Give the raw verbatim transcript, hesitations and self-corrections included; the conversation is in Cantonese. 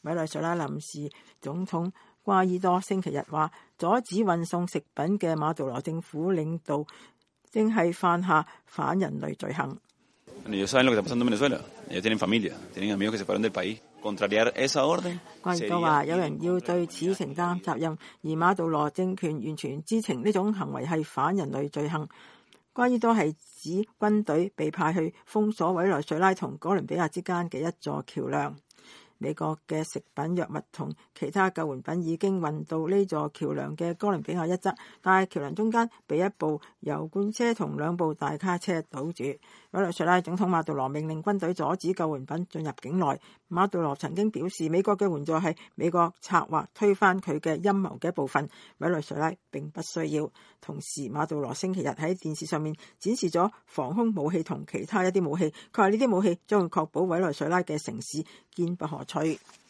委內瑞拉臨時總統瓜伊多星期日話，阻止運送食品嘅馬杜羅政府領導正係犯下反人類罪行。瓜伊多話，有人要對此承擔責任，而馬杜羅政權完全知情呢種行為係反人類罪行。瓜伊多係指軍隊被派去封鎖委內瑞拉同哥倫比亞之間嘅一座橋樑。美國嘅食品、藥物同其他救援品已經運到呢座橋樑嘅哥倫比亞一側，但係橋樑中間被一部油罐車同兩部大卡車堵住。委內瑞拉總統馬杜羅命令軍隊阻止救援品進入境內。馬杜羅曾經表示，美國嘅援助係美國策劃推翻佢嘅陰謀嘅一部分，委內瑞拉並不需要。同時，馬杜羅星期日喺電視上面展示咗防空武器同其他一啲武器，佢話呢啲武器將會確保委內瑞拉嘅城市堅不可摧。